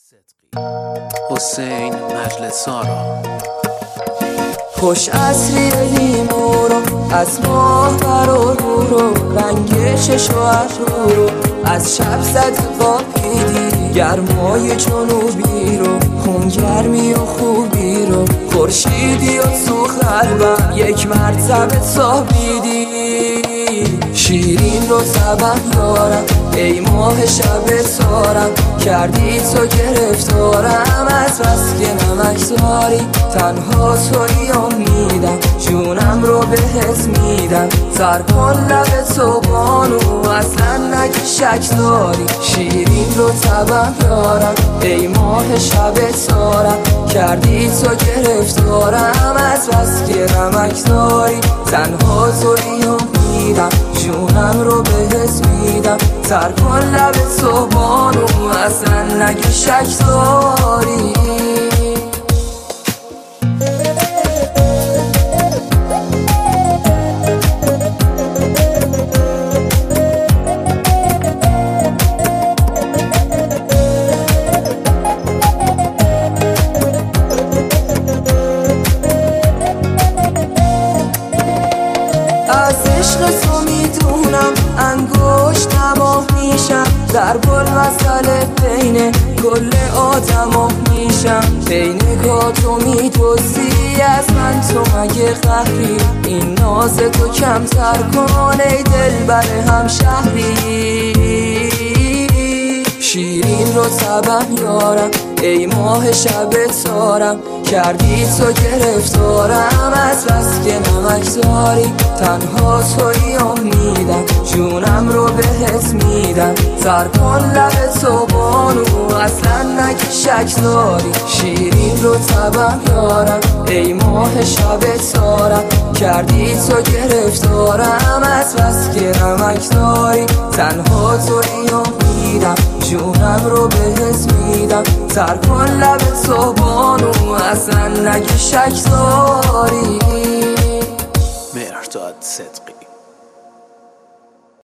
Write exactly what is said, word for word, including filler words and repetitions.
صدقی حسین مجلسارا. خوش عصری لیمو رو از ماه برو رو رو، رنگ شش و ابرو رو از شب زد قاپیدی، گرمای جنوبی رو خونگرمی و خوبی رو خورشیدی و سوخت قلبم یک مرتبه تابیدی. شیرین رو سبب دارم ای ماه شب سارم، کردی تو گرفتارم از بس که نمکزاری، تنها توی امیدم جونم رو بهت میدم، سر کن لب تو بانو اصلا نگی شک داری. شیرین رو طبع دارم ای ماه شب سارم، کردی تو گرفتارم از بس که نمکزاری، تنها توی امیدم جونم رو بهت میدم، سر کن لب تو بانو اصلا نگی شک داری. از عشق تو میدونم انگشت نماه میشم، در بل مسئله بین کل آدما میشم، بین نگاه تو میدوزی از من تو مگه قهری، این ناز تو کمتر کن ای دل بر هم شهری. شیرین رو طبع یارم ای ماه شب سارم، کردی تو گرفتارم از بس که نمکزاری، تنها توی امیدم جونم رو بهت میدم، سر کن لب تو بانو اصلا نگی شک داری. شیرین رو طبع یارم ای ماه شب سارم، کردی تو گرفتارم از بس که نمکزاری، تنها توی امیدم جونم رو بهت میدم، سر کن لب تو بانو اصلا نگی شک داری. مهرداد صدقی.